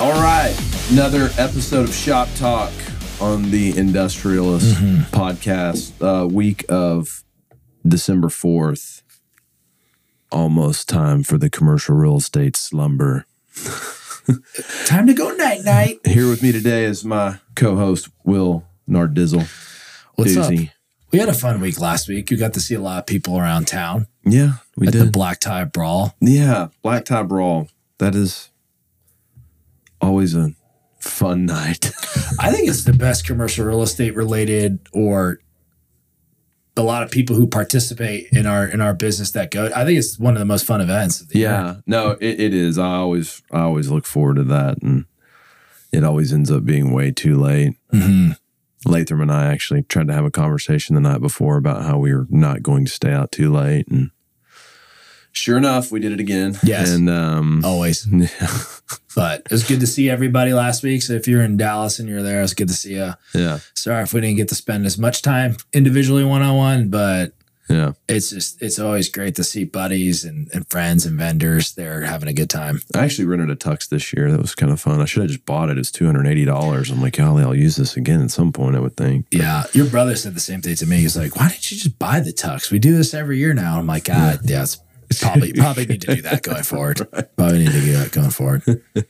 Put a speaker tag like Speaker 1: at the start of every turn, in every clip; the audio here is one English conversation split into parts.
Speaker 1: All right, another episode of Shop Talk on the Industrialist podcast. Week of December 4th. Almost time for the commercial real estate slumber.
Speaker 2: Time to go night-night.
Speaker 1: Here with me today is my co-host, Will Nardizzle.
Speaker 2: What's
Speaker 1: Doozy.
Speaker 2: up? We had a fun week last week. You got to see a lot of people around town.
Speaker 1: Yeah, we
Speaker 2: at
Speaker 1: did.
Speaker 2: the Black Tie Brawl.
Speaker 1: Yeah, Black Tie Brawl. That is always a fun night.
Speaker 2: I think it's the best commercial real estate related, or a lot of people who participate in our business that go. I think it's one of the most fun events of the year.
Speaker 1: No, it is. I always look forward to that, and it always ends up being way too late.
Speaker 2: Mm-hmm.
Speaker 1: Latham and I actually tried to have a conversation the night before about how we were not going to stay out too late, and sure enough, we did it again.
Speaker 2: Yes,
Speaker 1: and
Speaker 2: always.
Speaker 1: Yeah.
Speaker 2: But it was good to see everybody last week. So if you're in Dallas and you're there, it was good to see you.
Speaker 1: Yeah.
Speaker 2: Sorry if we didn't get to spend as much time individually one-on-one, but
Speaker 1: yeah,
Speaker 2: it's always great to see buddies and friends and vendors there having a good time.
Speaker 1: I actually rented a tux this year. That was kind of fun. I should have just bought it. It's $280. I'm like, golly, I'll use this again at some point, I would think.
Speaker 2: Yeah. Your brother said the same thing to me. He's like, why didn't you just buy the tux? We do this every year now. I'm like, yeah, it's probably need to do that going forward. Right. Probably need to do that going forward.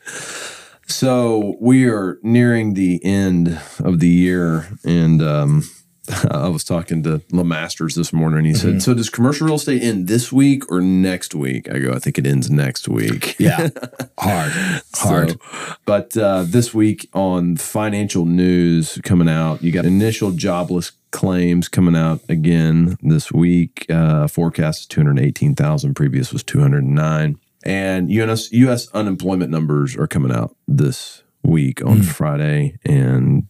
Speaker 1: So we are nearing the end of the year, and I was talking to LeMasters this morning, and he said, so does commercial real estate end this week or next week? I go, I think it ends next week.
Speaker 2: Yeah. Hard.
Speaker 1: So, but this week on financial news coming out, you got initial jobless claims coming out again this week. Forecast is 218,000. Previous was 209. And U.S. unemployment numbers are coming out this week on Friday, and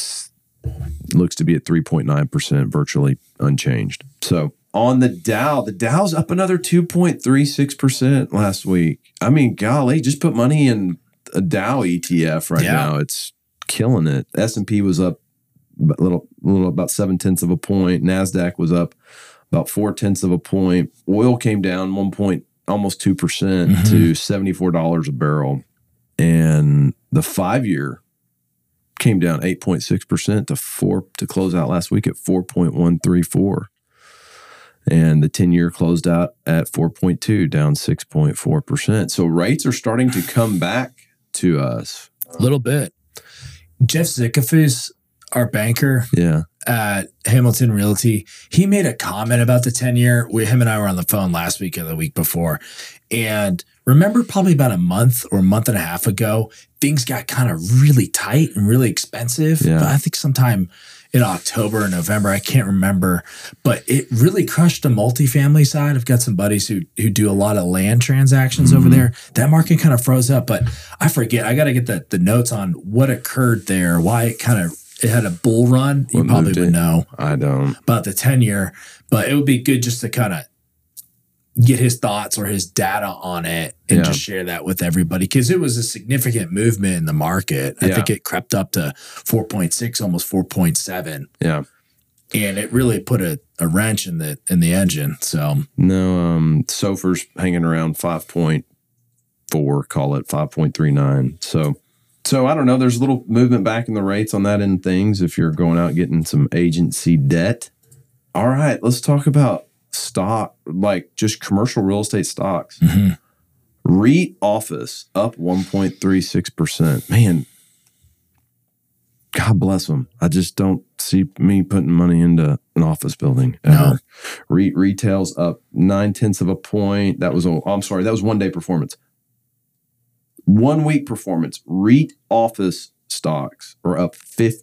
Speaker 1: looks to be at 3.9%, virtually unchanged. So on the Dow's up another 2.36% last week. I mean, golly, just put money in a Dow ETF right now. It's killing it. S&P was up a little about 0.7 of a point. NASDAQ was up about 0.4 of a point. Oil came down almost 2% to $74 a barrel. And the 5-year came down 8.6% to close out last week at 4.134. And the 10-year closed out at 4.2, down 6.4%. So rates are starting to come back to us.
Speaker 2: A little bit. Jeff Zickafoos, our banker at Hamilton Realty, he made a comment about the 10-year. Him and I were on the phone last week or the week before. And remember probably about a month or a month and a half ago, things got kind of really tight and really expensive.
Speaker 1: Yeah.
Speaker 2: But I think sometime in October or November, I can't remember, but it really crushed the multifamily side. I've got some buddies who do a lot of land transactions over there. That market kind of froze up, but I forget. I got to get the notes on what occurred there, why it had a bull run. You probably would know.
Speaker 1: I don't.
Speaker 2: About the 10-year, but it would be good just to kind of get his thoughts or his data on it and just share that with everybody, because it was a significant movement in the market. I think it crept up to 4.6, almost 4.7. Yeah. And it really put a wrench in the engine. So
Speaker 1: no, SOFR's hanging around 5.4, call it 5.39. So I don't know. There's a little movement back in the rates on that end of things if you're going out getting some agency debt. All right, let's talk about stock, like just commercial real estate stocks. REIT office up 1.36%. Man, God bless them. I just don't see me putting money into an office building ever. No. REIT retail's up 0.9 of a point. That was 1 day performance. 1 week performance. REIT office stocks are up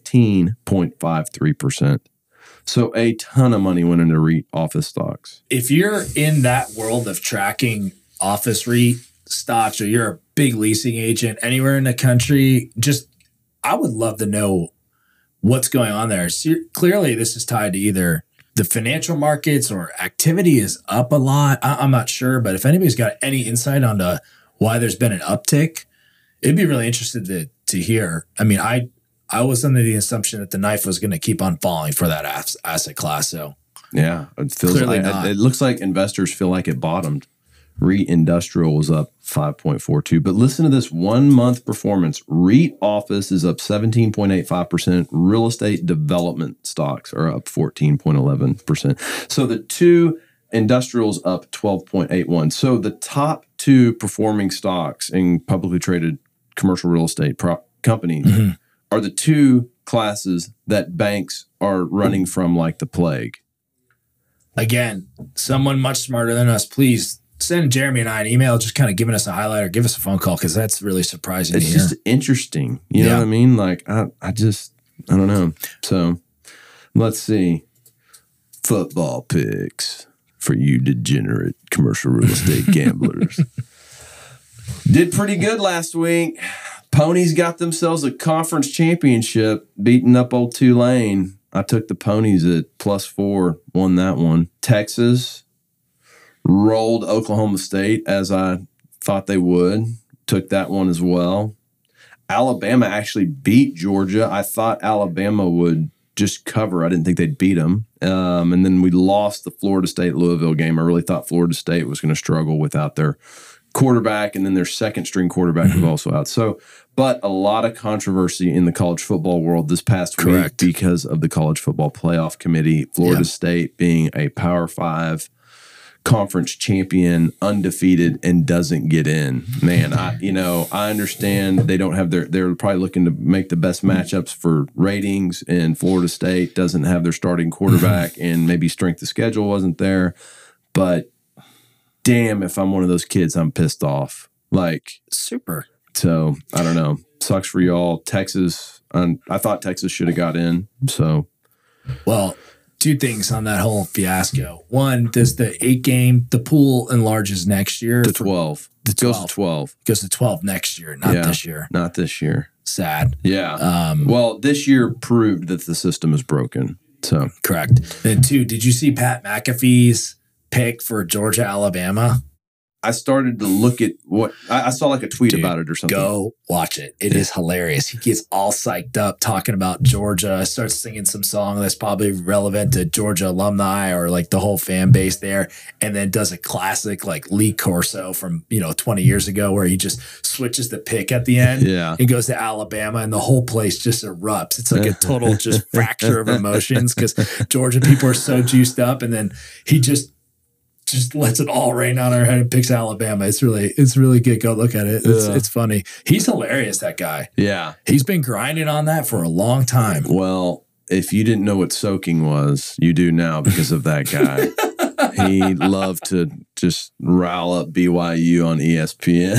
Speaker 1: 15.53%. So a ton of money went into REIT office stocks.
Speaker 2: If you're in that world of tracking office REIT stocks, or you're a big leasing agent anywhere in the country, I would love to know what's going on there. Clearly, this is tied to either the financial markets or activity is up a lot. I'm not sure, but if anybody's got any insight onto why there's been an uptick, it'd be really interested to hear. I mean, I was under the assumption that the knife was going to keep on falling for that asset class. So
Speaker 1: yeah, it feels
Speaker 2: clearly not.
Speaker 1: It looks like investors feel like it bottomed REIT industrial was up 5.42. But listen to this 1 month performance. REIT office is up 17.85%. Real estate development stocks are up 14.11%. So the two industrials up 12.81. So the top two performing stocks in publicly traded commercial real estate companies are the two classes that banks are running from like the plague.
Speaker 2: Again, someone much smarter than us, please send Jeremy and I an email just kind of giving us a highlight or give us a phone call because that's really surprising
Speaker 1: It's
Speaker 2: to hear.
Speaker 1: just interesting. You know what I mean? Like, I don't know. So let's see. Football picks for you degenerate commercial real estate gamblers. Did pretty good last week. Ponies got themselves a conference championship, beating up old Tulane. I took the Ponies at +4, won that one. Texas rolled Oklahoma State as I thought they would. Took that one as well. Alabama actually beat Georgia. I thought Alabama would just cover. I didn't think they'd beat them. And then we lost the Florida State-Louisville game. I really thought Florida State was going to struggle without their quarterback, and then their second-string quarterback was also out. So, but a lot of controversy in the college football world this past week because of the College Football Playoff Committee. Florida State being a Power 5 conference champion, undefeated, and doesn't get in. Man, I understand they don't have they're probably looking to make the best matchups for ratings, and Florida State doesn't have their starting quarterback, and maybe strength of schedule wasn't there. But damn, if I'm one of those kids, I'm pissed off. Like,
Speaker 2: super.
Speaker 1: So I don't know. Sucks for y'all. Texas, I thought Texas should have got in. So,
Speaker 2: well, two things on that whole fiasco. One, does the 8-game, the pool enlarges next year?
Speaker 1: To 12. It goes to 12.
Speaker 2: Goes to 12 next year, not this year.
Speaker 1: Not this year.
Speaker 2: Sad.
Speaker 1: Yeah. Well, this year proved that the system is broken. So
Speaker 2: correct. Then two, did you see Pat McAfee's pick for Georgia, Alabama?
Speaker 1: I started to look at what I saw, like a tweet about it or something.
Speaker 2: Go watch it. It is hilarious. He gets all psyched up talking about Georgia, starts singing some song that's probably relevant to Georgia alumni or like the whole fan base there, and then does a classic like Lee Corso from 20 years ago where he just switches the pick at the end.
Speaker 1: Yeah.
Speaker 2: And goes to Alabama, and the whole place just erupts. It's like a total just fracture of emotions because Georgia people are so juiced up, and then he just lets it all rain on our head and picks Alabama. It's really good. Go look at it. It's funny. He's hilarious, that guy.
Speaker 1: Yeah.
Speaker 2: He's been grinding on that for a long time.
Speaker 1: Well, if you didn't know what soaking was, you do now because of that guy. He loved to just rile up BYU on ESPN.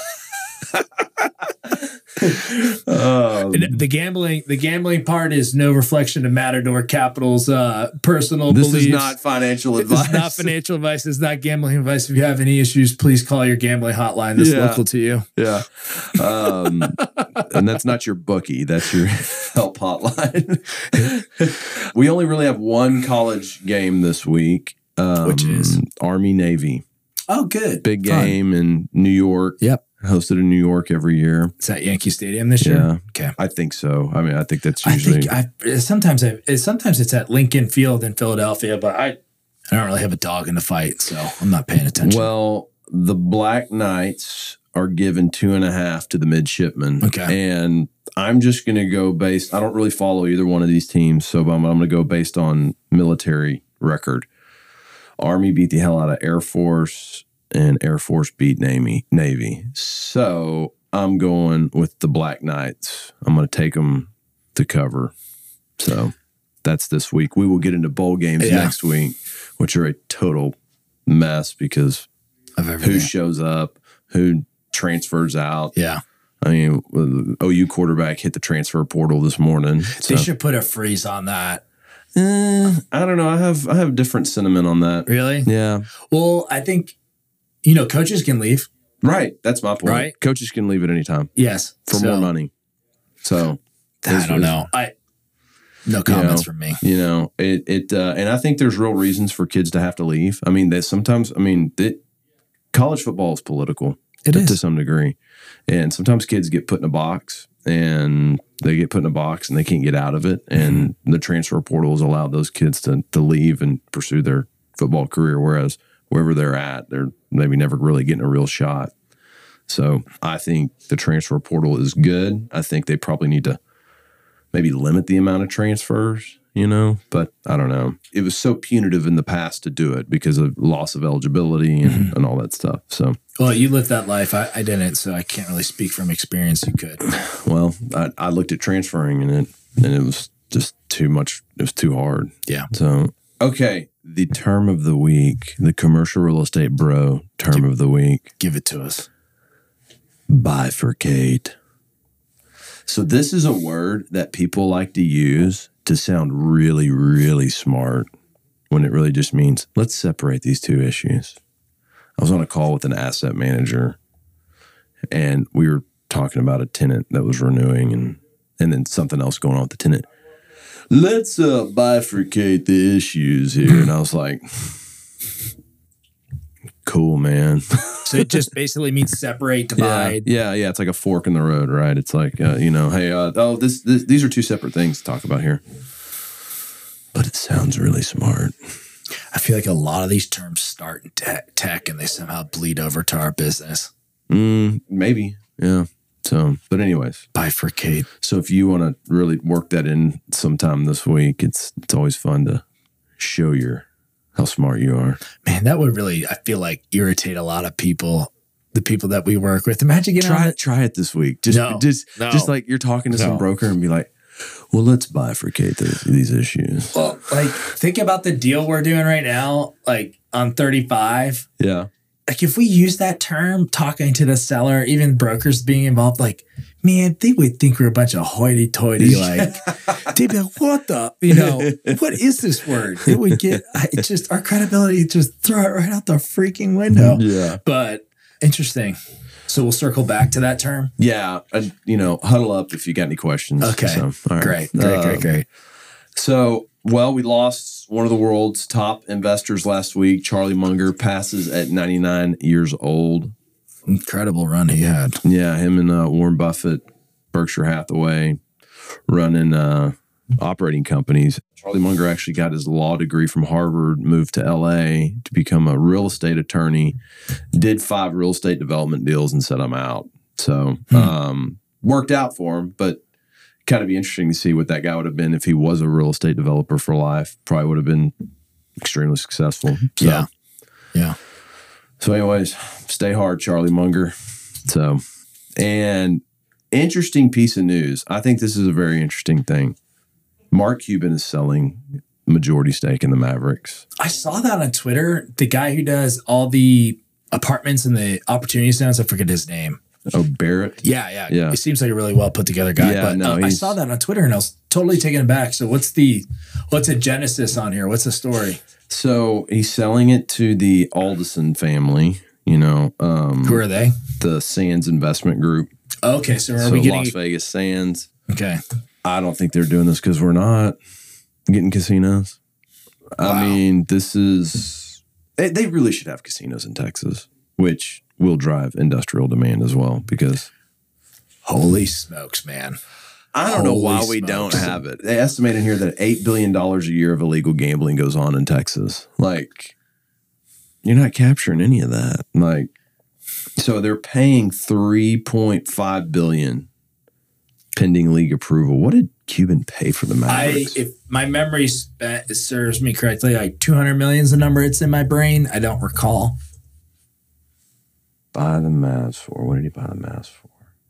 Speaker 2: The gambling part is no reflection of Matador Capital's personal beliefs.
Speaker 1: This is not financial advice.
Speaker 2: It's not financial advice. It's not gambling advice. If you have any issues, please call your gambling hotline that's local to you.
Speaker 1: Yeah. And that's not your bookie. That's your help hotline. We only really have one college game this week.
Speaker 2: Which is?
Speaker 1: Army-Navy.
Speaker 2: Oh, good.
Speaker 1: Big game in New York.
Speaker 2: Yep.
Speaker 1: Hosted in New York every year.
Speaker 2: Is that Yankee Stadium this year?
Speaker 1: Yeah.
Speaker 2: Okay.
Speaker 1: I think so. I mean, I think that's usually.
Speaker 2: Sometimes it's at Lincoln Field in Philadelphia, but I don't really have a dog in the fight, so I'm not paying attention.
Speaker 1: Well, the Black Knights are given 2.5 to the Midshipmen.
Speaker 2: Okay.
Speaker 1: And I'm just going to go based. I don't really follow either one of these teams, so I'm going to go based on military record. Army beat the hell out of Air Force, and Air Force beat Navy. So I'm going with the Black Knights. I'm going to take them to cover. So that's this week. We will get into bowl games next week, which are a total mess because of who shows up, who transfers out.
Speaker 2: Yeah.
Speaker 1: I mean, OU quarterback hit the transfer portal this morning.
Speaker 2: They should put a freeze on that.
Speaker 1: I don't know. I have different sentiment on that.
Speaker 2: Really?
Speaker 1: Yeah.
Speaker 2: Well, I think, coaches can leave.
Speaker 1: Right. That's my point.
Speaker 2: Right.
Speaker 1: Coaches can leave at any time.
Speaker 2: Yes.
Speaker 1: For more money. So
Speaker 2: I don't know. No comments from me.
Speaker 1: And I think there's real reasons for kids to have to leave. I mean, college football is political.
Speaker 2: It is.
Speaker 1: To some degree. And sometimes kids get put in a box and they can't get out of it. And the transfer portal has allowed those kids to leave and pursue their football career. Whereas wherever they're at, they're maybe never really getting a real shot. So I think the transfer portal is good. I think they probably need to maybe limit the amount of transfers, but I don't know. It was so punitive in the past to do it because of loss of eligibility and all that stuff. So,
Speaker 2: well, you lived that life. I didn't, so I can't really speak from experience. You could.
Speaker 1: Well, I looked at transferring and it was just too much. It was too hard.
Speaker 2: Yeah.
Speaker 1: So, okay. The term of the week, the commercial real estate bro term of the week.
Speaker 2: Give it to us.
Speaker 1: Bifurcate. So this is a word that people like to use to sound really, really smart when it really just means, let's separate these two issues. I was on a call with an asset manager and we were talking about a tenant that was renewing and then something else going on with the tenant. Let's bifurcate the issues here. And I was like, cool, man.
Speaker 2: So it just basically means separate, divide.
Speaker 1: Yeah. It's like a fork in the road, right? It's like, hey, these are two separate things to talk about here. But it sounds really smart.
Speaker 2: I feel like a lot of these terms start in tech and they somehow bleed over to our business.
Speaker 1: Maybe, yeah. So, but anyways.
Speaker 2: Bifurcate.
Speaker 1: So if you want to really work that in sometime this week, it's always fun to show how smart you are.
Speaker 2: Man, that would really, I feel like, irritate a lot of people, the people that we work with. Imagine getting
Speaker 1: try it this week. Just like you're talking to some broker and be like, well, let's bifurcate these issues.
Speaker 2: Well, like, think about the deal we're doing right now, like on 35.
Speaker 1: Yeah.
Speaker 2: Like, if we use that term, talking to the seller, even brokers being involved, like, man, they would think we're a bunch of hoity-toity. Like, they'd be like, what what is this word? It would get, our credibility, just throw it right out the freaking window.
Speaker 1: Yeah.
Speaker 2: But interesting. So we'll circle back to that term.
Speaker 1: Yeah. Huddle up if you got any questions.
Speaker 2: Okay.
Speaker 1: So, all right.
Speaker 2: Great.
Speaker 1: So, we lost one of the world's top investors last week. Charlie Munger passes at 99 years old.
Speaker 2: Incredible run he had.
Speaker 1: Yeah, him and Warren Buffett, Berkshire Hathaway, running operating companies. Charlie Munger actually got his law degree from Harvard, moved to L.A. to become a real estate attorney, did 5 real estate development deals and said, I'm out. So worked out for him, but kind of be interesting to see what that guy would have been if he was a real estate developer for life. Probably would have been extremely successful. So,
Speaker 2: yeah.
Speaker 1: So anyways, stay hard, Charlie Munger. So, and interesting piece of news. I think this is a very interesting thing. Mark Cuban is selling majority stake in the Mavericks.
Speaker 2: I saw that on Twitter. The guy who does all the apartments and the opportunity zones, I forget his name.
Speaker 1: Oh, Barrett?
Speaker 2: Yeah. He seems like a really well put together guy.
Speaker 1: Yeah,
Speaker 2: but I saw that on Twitter and I was totally taken aback. So what's a genesis on here? What's the story?
Speaker 1: So he's selling it to the Alderson family,
Speaker 2: who are they?
Speaker 1: The Sands Investment Group.
Speaker 2: Okay, so we getting
Speaker 1: Las Vegas Sands?
Speaker 2: Okay.
Speaker 1: I don't think they're doing this because we're not getting casinos. Wow. I mean, they really should have casinos in Texas, which will drive industrial demand as well because
Speaker 2: holy smokes, man.
Speaker 1: I don't know why we don't have it. They estimate in here that $8 billion a year of illegal gambling goes on in Texas. Like, you're not capturing any of that. Like, so they're paying $3.5 billion pending league approval. What did Cuban pay for the Mavericks?
Speaker 2: If my memory serves me correctly, like 200 million is the number it's in my brain. I don't recall.
Speaker 1: Buy the Mavs for? What did he buy the Mavs for?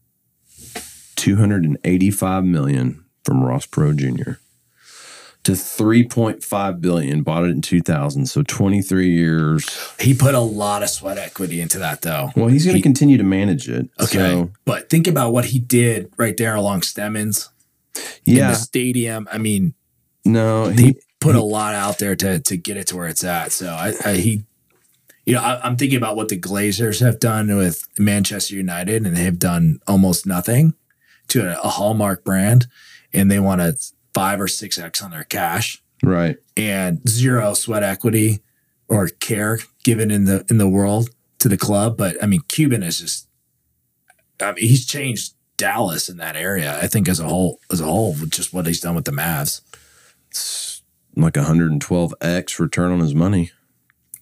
Speaker 1: $285 million from Ross Perot Jr. to $3.5 billion. Bought it in 2000, so 23 years.
Speaker 2: He put a lot of sweat equity into that, though.
Speaker 1: Well, he's going to continue to manage it.
Speaker 2: Okay, but think about what he did right there along Stemmons.
Speaker 1: Yeah,
Speaker 2: in the stadium. I mean,
Speaker 1: no,
Speaker 2: he put a lot out there to get it to where it's at. So I'm thinking about what the Glazers have done with Manchester United, and they have done almost nothing to a Hallmark brand, and they want a 5 or 6x on their cash,
Speaker 1: right? And
Speaker 2: zero sweat equity or care given in the world to the club. But I mean, Cuban is just, he's changed Dallas in that area. I think as a whole, with just what he's done with the Mavs,
Speaker 1: it's like 112x return on his money.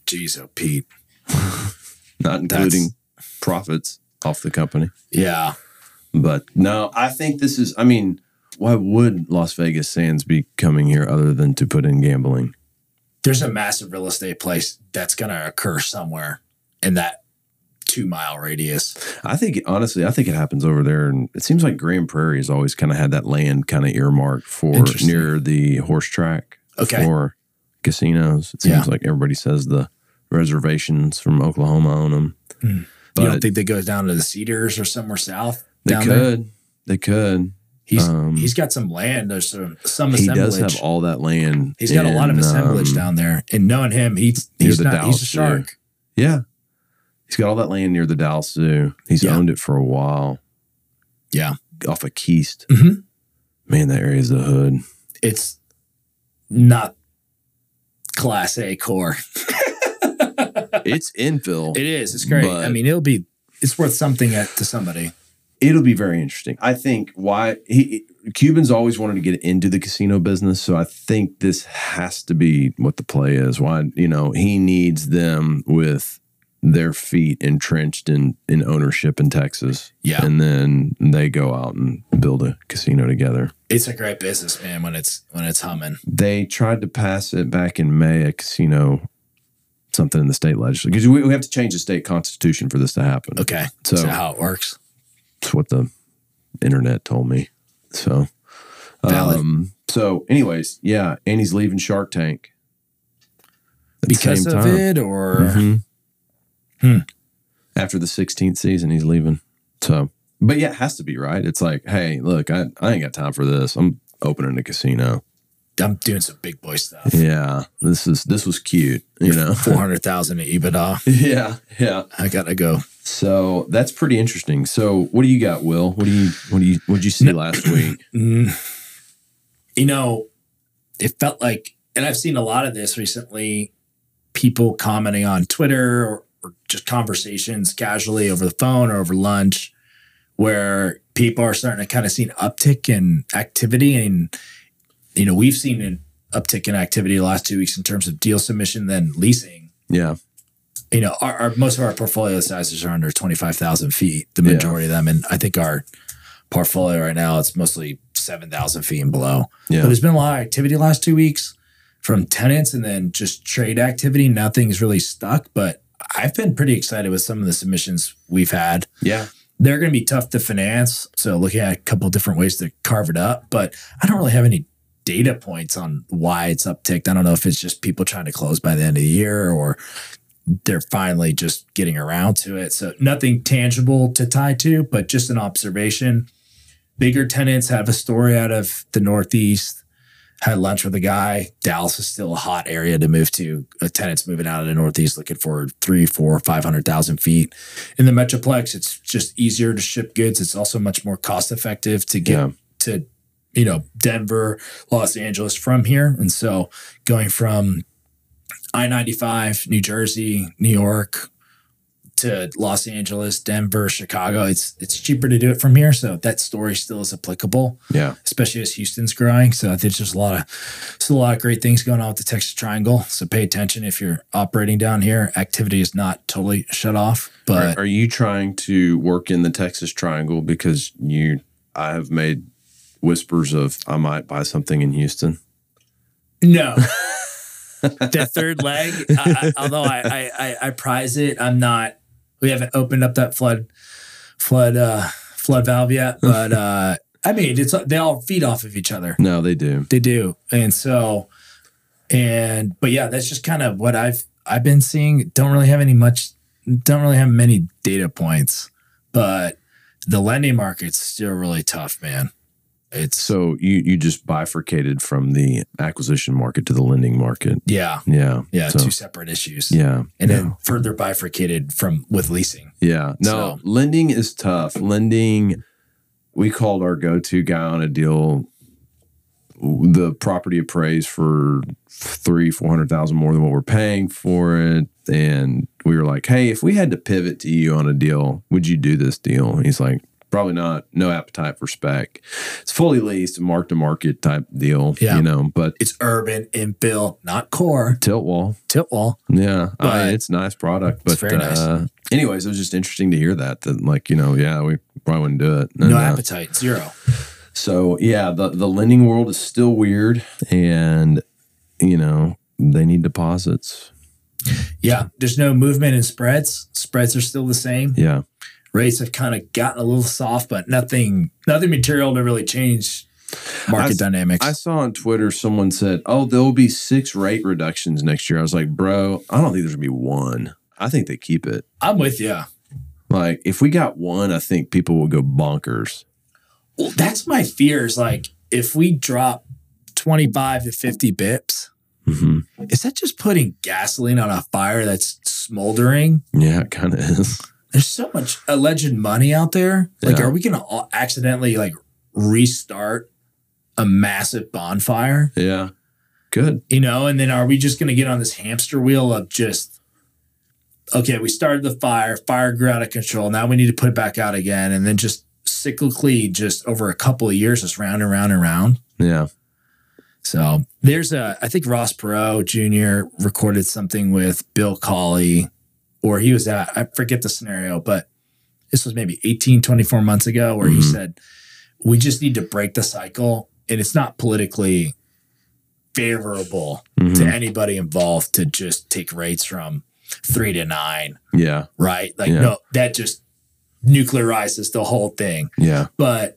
Speaker 2: Geez, oh, Pete.
Speaker 1: Not including profits off the company.
Speaker 2: Yeah.
Speaker 1: But no, I think this is, I mean, why would Las Vegas Sands be coming here other than to put in gambling?
Speaker 2: There's a massive real estate place that's going to occur somewhere in that 2-mile radius.
Speaker 1: I think, honestly, I think it happens over there. And it seems like Grand Prairie has always kind of had that land kind of earmarked for near the horse track for casinos. It seems like everybody says the reservations from Oklahoma own them.
Speaker 2: But you don't think they go down to the Cedars or somewhere south?
Speaker 1: They could.
Speaker 2: He's got some land. There's some assemblage.
Speaker 1: He does have all that land.
Speaker 2: He's got a lot of assemblage down there. And knowing him, he's a shark.
Speaker 1: Yeah. He's got all that land near the Dalles Zoo. He's owned it for a while.
Speaker 2: Yeah.
Speaker 1: Off of Keast.
Speaker 2: Mm-hmm.
Speaker 1: Man, that area's the hood.
Speaker 2: It's not Class A core.
Speaker 1: It's infill.
Speaker 2: It is. It's great. I mean, it's worth something to somebody.
Speaker 1: It'll be very interesting. I think Cuban's always wanted to get into the casino business, so I think this has to be what the play is. Why, he needs them with their feet entrenched in ownership in Texas.
Speaker 2: Yeah.
Speaker 1: And then they go out and build a casino together.
Speaker 2: It's a great business, man, when it's humming.
Speaker 1: They tried to pass it back in May, a casino, something in the state legislature, because we have to change the state constitution for this to happen.
Speaker 2: Okay. So how it works.
Speaker 1: That's what the internet told me. So, anyways, yeah, and he's leaving Shark Tank
Speaker 2: because of it, or
Speaker 1: after the 16th season, he's leaving. So, but yeah, it has to be, right. It's like, hey, look, I ain't got time for this. I'm opening a casino.
Speaker 2: I'm doing some big boy stuff.
Speaker 1: Yeah, this was cute.
Speaker 2: 400,000 in EBITDA.
Speaker 1: Yeah.
Speaker 2: I gotta go.
Speaker 1: So that's pretty interesting. So what do you got, Will? What'd you see last week?
Speaker 2: It felt like, and I've seen a lot of this recently, people commenting on Twitter or just conversations casually over the phone or over lunch, where people are starting to kind of see an uptick in activity. And, we've seen an uptick in activity the last 2 weeks in terms of deal submission, then leasing.
Speaker 1: Yeah.
Speaker 2: Most of our portfolio sizes are under 25,000 feet, the majority of them. And I think our portfolio right now, it's mostly 7,000 feet and below.
Speaker 1: Yeah.
Speaker 2: But there's been a lot of activity the last 2 weeks from tenants and then just trade activity. Nothing's really stuck, but I've been pretty excited with some of the submissions we've had.
Speaker 1: Yeah.
Speaker 2: They're going to be tough to finance. So looking at a couple of different ways to carve it up, but I don't really have any data points on why it's upticked. I don't know if it's just people trying to close by the end of the year or they're finally just getting around to it. So nothing tangible to tie to, but just an observation. Bigger tenants have a story out of the Northeast. Had lunch with a guy. Dallas is still a hot area to move to. A tenant's moving out of the Northeast looking for 300,000, 400,000, 500,000 feet. In the Metroplex, it's just easier to ship goods. It's also much more cost effective to get to, Denver, Los Angeles from here. And so going from I-95, New Jersey, New York to Los Angeles, Denver, Chicago, it's cheaper to do it from here. So that story still is applicable.
Speaker 1: Yeah.
Speaker 2: Especially as Houston's growing. So there's just a lot of great things going on with the Texas Triangle. So pay attention if you're operating down here. Activity is not totally shut off. But
Speaker 1: are you trying to work in the Texas Triangle because I have made whispers of I might buy something in Houston?
Speaker 2: No. The third leg, although I prize it, we haven't opened up that flood valve yet, but I mean, they all feed off of each other.
Speaker 1: No, they do.
Speaker 2: They do. And so, but yeah, that's just kind of what I've been seeing. Don't really have many data points, but the lending market's still really tough, man.
Speaker 1: So you just bifurcated from the acquisition market to the lending market.
Speaker 2: Yeah.
Speaker 1: So,
Speaker 2: two separate issues.
Speaker 1: Yeah.
Speaker 2: And then further bifurcated with leasing.
Speaker 1: Yeah. No, lending is tough. Lending, we called our go-to guy on a deal. The property appraised for $300,000-$400,000 more than what we're paying for it. And we were like, hey, if we had to pivot to you on a deal, would you do this deal? And he's like, Probably not. No appetite for spec. It's fully leased, mark to market type deal.
Speaker 2: Yeah.
Speaker 1: You know, but
Speaker 2: It's urban, infill, not core.
Speaker 1: tilt wall.
Speaker 2: Tilt wall.
Speaker 1: Yeah,
Speaker 2: But
Speaker 1: it's a nice product. But
Speaker 2: it's very nice.
Speaker 1: Anyways, it was just interesting to hear that like, you know, yeah, we probably wouldn't do it.
Speaker 2: No appetite, zero.
Speaker 1: So yeah, the lending world is still weird, and you know they need deposits.
Speaker 2: Yeah, there's no movement in spreads. Spreads are still the same.
Speaker 1: Yeah,
Speaker 2: Rates have kind of gotten a little soft, but nothing material to really change market dynamics.
Speaker 1: I saw on Twitter someone said, "Oh, there will be 6 rate reductions next year." I was like, "Bro, I don't think there's gonna be one. I think they keep it."
Speaker 2: I'm with you.
Speaker 1: Like, if we got one, I think people will go bonkers.
Speaker 2: Well, that's my fear is like if we drop 25 to 50 bips, is that just putting gasoline on a fire that's smoldering?
Speaker 1: Yeah, it kind of is.
Speaker 2: There's so much alleged money out there. Like,
Speaker 1: Yeah.
Speaker 2: are we going to accidentally like restart a massive bonfire?
Speaker 1: Yeah, good.
Speaker 2: You know, and then are we just going to get on this hamster wheel of just, okay, we started the fire grew out of control. Now we need to put it back out again. And then just cyclically, just over a couple of years, just round and round and round.
Speaker 1: Yeah.
Speaker 2: So there's I think Ross Perot Jr. recorded something with Bill Cauley, or he was I forget the scenario, but this was maybe 18, 24 months ago where he said, we just need to break the cycle. And it's not politically favorable to anybody involved to just take rates from 3 to 9.
Speaker 1: Yeah.
Speaker 2: Right. Like, no, that just nuclearizes the whole thing.
Speaker 1: Yeah.
Speaker 2: But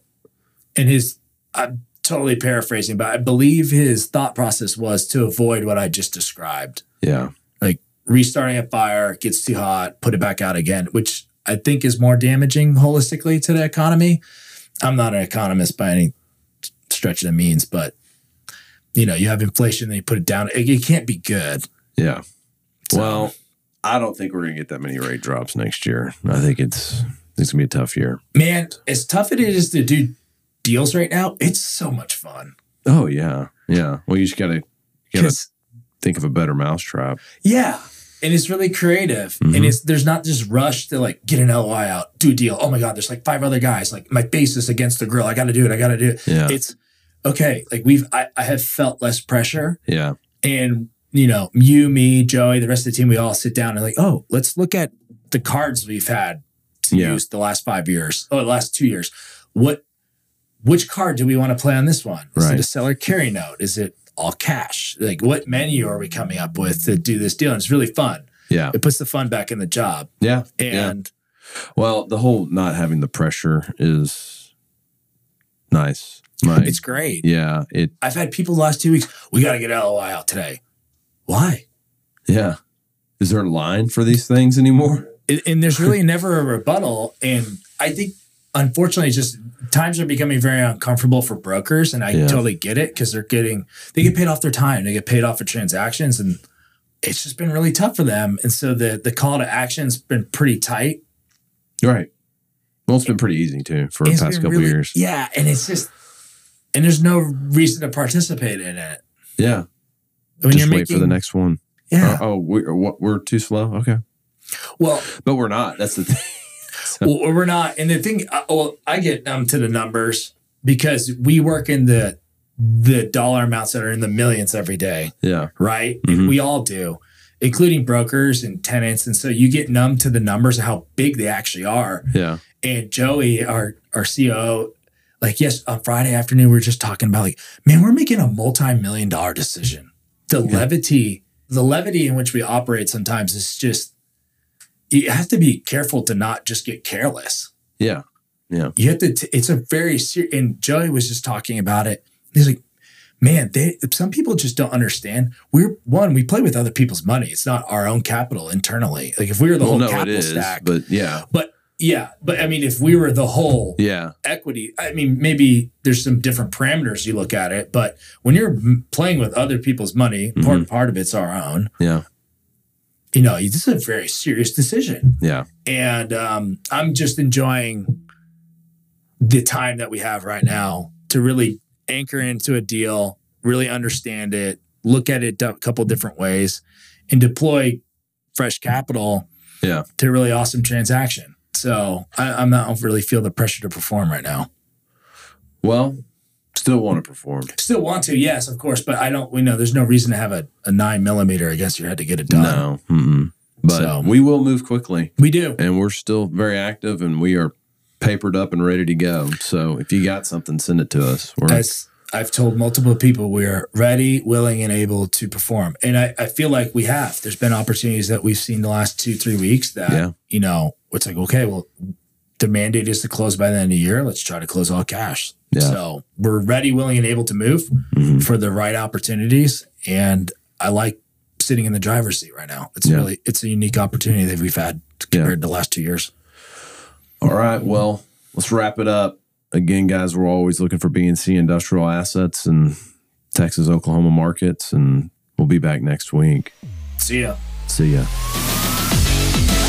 Speaker 2: I'm totally paraphrasing, but I believe his thought process was to avoid what I just described.
Speaker 1: Yeah.
Speaker 2: Like restarting a fire, gets too hot, put it back out again, which I think is more damaging holistically to the economy. I'm not an economist by any stretch of the means, but you know, you have inflation, then you put it down. It can't be good.
Speaker 1: Yeah.
Speaker 2: So,
Speaker 1: Well, I don't think we're going to get that many rate drops next year. I think it's going to be a tough year.
Speaker 2: man, as tough it is to do deals right now, it's so much fun.
Speaker 1: Oh, yeah. Yeah. Well, you just got to think of a better mousetrap.
Speaker 2: Yeah. And it's really creative. And there's not this rush to like get an LOI out, do a deal. Oh my God, there's like 5 other guys. Like my face is against the grill. I got to do it.
Speaker 1: Yeah.
Speaker 2: It's okay. Like I have felt less pressure.
Speaker 1: Yeah.
Speaker 2: And you know, you, me, Joey, the rest of the team, we all sit down and like, oh, let's look at the cards we've had to use the last 5 years or the last 2 years. Which card do we want to play on this one? Is it a seller carry note? Is it all cash? Like what menu are we coming up with to do this deal? And it's really fun.
Speaker 1: Yeah.
Speaker 2: It puts the fun back in the job.
Speaker 1: Yeah.
Speaker 2: And
Speaker 1: well, the whole not having the pressure is nice. Like,
Speaker 2: it's great.
Speaker 1: Yeah.
Speaker 2: I've had people the last 2 weeks, we got to get LOI out today. Why?
Speaker 1: Yeah. Is there a line for these things anymore?
Speaker 2: And there's really never a rebuttal. And I think, unfortunately, just times are becoming very uncomfortable for brokers. And I totally get it because they get paid off their time. They get paid off for transactions. And it's just been really tough for them. And so the call to action's been pretty tight.
Speaker 1: Right. Well, it's been pretty easy too for the past couple of years.
Speaker 2: Yeah. And it's just, and there's no reason to participate in it.
Speaker 1: Yeah.
Speaker 2: When
Speaker 1: just wait for the next one.
Speaker 2: Yeah.
Speaker 1: We're too slow. Okay.
Speaker 2: Well,
Speaker 1: but we're not. That's the thing.
Speaker 2: Well, we're not. And the thing, I get to the numbers because we work in the dollar amounts that are in the millions every day.
Speaker 1: Yeah.
Speaker 2: Right. And we all do, including brokers and tenants. And so you get numb to the numbers of how big they actually are.
Speaker 1: Yeah.
Speaker 2: And Joey, our COO, like, on Friday afternoon, we were just talking about like, man, we're making a multi-million-dollar decision. The levity in which we operate sometimes is just, you have to be careful to not just get careless.
Speaker 1: Yeah. Yeah.
Speaker 2: You have to, it's a very serious, and Joey was just talking about it. He's like, man, some people just don't understand. We play with other people's money. It's not our own capital internally. Like if we were the whole capital stack.
Speaker 1: But yeah.
Speaker 2: But I mean, if we were the whole equity, I mean, maybe there's some different parameters you look at it. But when you're playing with other people's money, part of it's our own.
Speaker 1: Yeah.
Speaker 2: You know, this is a very serious decision.
Speaker 1: Yeah.
Speaker 2: And I'm just enjoying the time that we have right now to really anchor into a deal, really understand it, look at it a couple different ways, and deploy fresh capital to a really awesome transaction. So I'm not, I don't really feel the pressure to perform right now.
Speaker 1: Well, still want to perform.
Speaker 2: Still want to, yes, of course. But we know there's no reason to have a 9mm against your head to get it done.
Speaker 1: No. Mm-mm. But we will move quickly.
Speaker 2: We do.
Speaker 1: And we're still very active, and we are papered up and ready to go. So if you got something, send it to us.
Speaker 2: As I've told multiple people, we are ready, willing, and able to perform. And I feel like we have. There's been opportunities that we've seen the last 2-3 weeks that, it's like, okay, well, the mandate is to close by the end of the year. Let's try to close all cash. Yeah. So we're ready, willing, and able to move for the right opportunities. And I like sitting in the driver's seat right now. It's a unique opportunity that we've had compared to the last 2 years.
Speaker 1: All right. Well, let's wrap it up. Again, guys, we're always looking for BNC industrial assets in Texas, Oklahoma markets, and we'll be back next week.
Speaker 2: See ya.
Speaker 1: See ya.